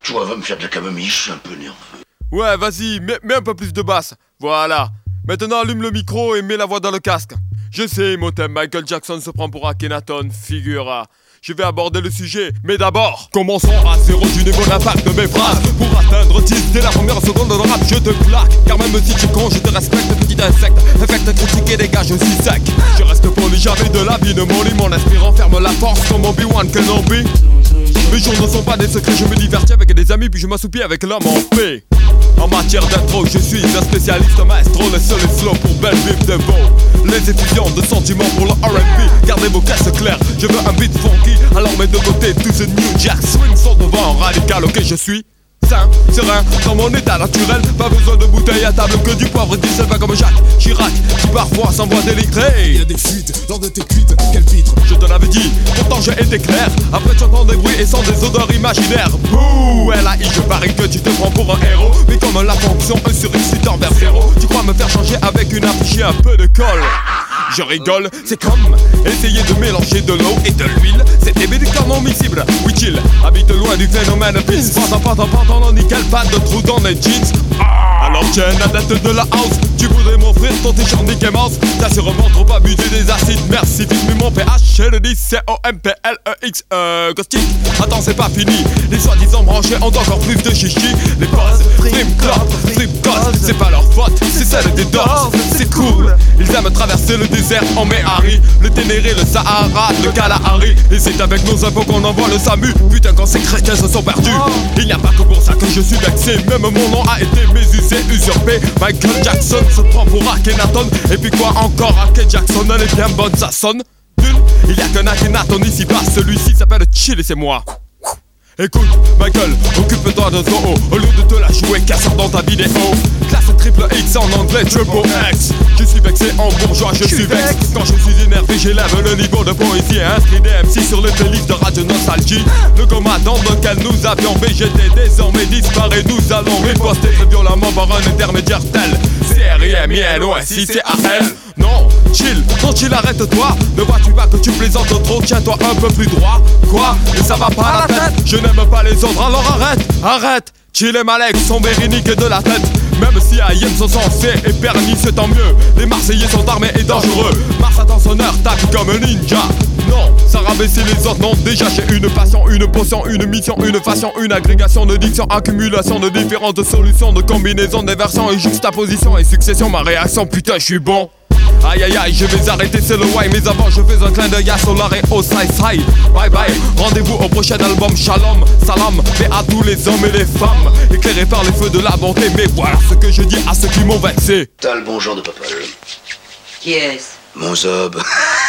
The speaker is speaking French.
Toi, va me faire de la camomille, je suis un peu nerveux. Ouais, vas-y, mets un peu plus de basse. Voilà. Maintenant, allume le micro et mets la voix dans le casque. Je sais, mon thème, Michael Jackson se prend pour Akhenaton, figure. Je vais aborder le sujet, mais d'abord, commençons à zéro du niveau d'impact de mes phrases. Pour atteindre 10 dès la première seconde de rap, je te plaque. Car même si tu es con, je te respecte, petit insecte. Affecte, critique et dégage, je suis sec. Je reste poli, jamais de la vie ne m'ennuie. Mon esprit renferme la force comme Obi-Wan Kenobi. Mes jours ne sont pas des secrets, je me divertis avec des amis, puis je m'assoupis avec l'homme en paix. En matière d'intro, je suis un spécialiste maestro, le seul est slow pour belle vive de beau. Les effusions de sentiments pour le R&B, gardez vos caisses claires, je veux un beat funky. Alors mets de côté tout ce New Jack Swing, sont devant radical, ok je suis sain, serein, dans mon état naturel. Pas besoin de bouteille à table que du poivre et du sel, pas comme Jacques Chirac, qui parfois s'envoie délivré. Il y a des fuites lors de tes cuites, quel pitre. Je te l'avais dit, pourtant j'ai été clair. Après tu entends des bruits et sens des odeurs imaginaires. Bouh, LAI, je parie que tu te prends pour un héros. Mais comme la fonction 1 sur X, tu tends vers 0. Tu crois me faire changer avec une affiche et un peu de colle. Je rigole, c'est comme essayer de mélanger de l'eau et de l'huile. C'est des médicaments miscibles, oui chill. Habite loin du phénomène Vince. Pendant nickel, pas de trou dans les jeans. Alors tiens, adepte de la house, tu voudrais m'offrir ton t-shirt Mickey Mouse. T'as sûrement trop abusé des acides. Merci, mais mon PH, le 10 COMPLEX Ghostic. Attends, c'est pas fini. Les soi-disant branchés ont encore plus de chichi. Les bosses, Flip Club, Flip Goss, c'est pas leur faute, c'est celle des Doors. C'est cool, ils aiment traverser le désert en Méhari, le Ténéré, le Sahara, le Kalahari. Et c'est avec nos impôts qu'on envoie le SAMU. Putain, quand ces chrétiens se sont perdus. Il n'y a pas que pour ça que je suis vexé. Même mon nom a été mésusé, usurpé. Michael Jackson se prend pour Akhenaton. Et puis quoi encore, Akhenaton Jackson, elle est bien bonne, ça sonne. Il y a qu'un Akhenaton ici bas, celui-ci s'appelle Chill et c'est moi. Écoute, Michael, occupe-toi de Toho. Au lieu de te la jouer casseur dans ta vidéo. Classe triple X en anglais, triple X. Je suis vexé en bourgeois, je suis vexé. Quand je suis énervé, j'élève le niveau de poésie. Inscrit des MC sur le playlist de Radio Nostalgie. Le coma dans lequel nous avions végété désormais disparaît. Nous allons riposter très violemment par un intermédiaire tel CRIMILOSICAL. Non, chill, arrête-toi. Ne vois-tu pas que tu plaisantes trop? Tiens-toi un peu plus droit. Quoi? Et ça va pas la tête? Je n'aime pas les autres, alors arrête. Chill et Malek sont vériniques de la tête. Même si Ayem sont censés et permis, c'est tant mieux. Les Marseillais sont armés et dangereux. Mars attend son heure, tape comme un ninja. Non, ça rabaisser les autres, non. Déjà j'ai une passion, une potion, une mission, une façon, une agrégation de diction, accumulation de différentes solutions, de combinaisons, des versions et juxtaposition et succession. Ma réaction, putain, je suis bon. Aïe aïe aïe, je vais arrêter, c'est le why. Mais avant je fais un clin d'œil à Solar et au side. Bye bye, rendez-vous au prochain album. Shalom, salam, paix à tous les hommes et les femmes, éclairés par les feux de la bonté. Mais voilà ce que je dis à ceux qui m'ont vexé. T'as le bon genre de papa. Qui est-ce? Mon zob.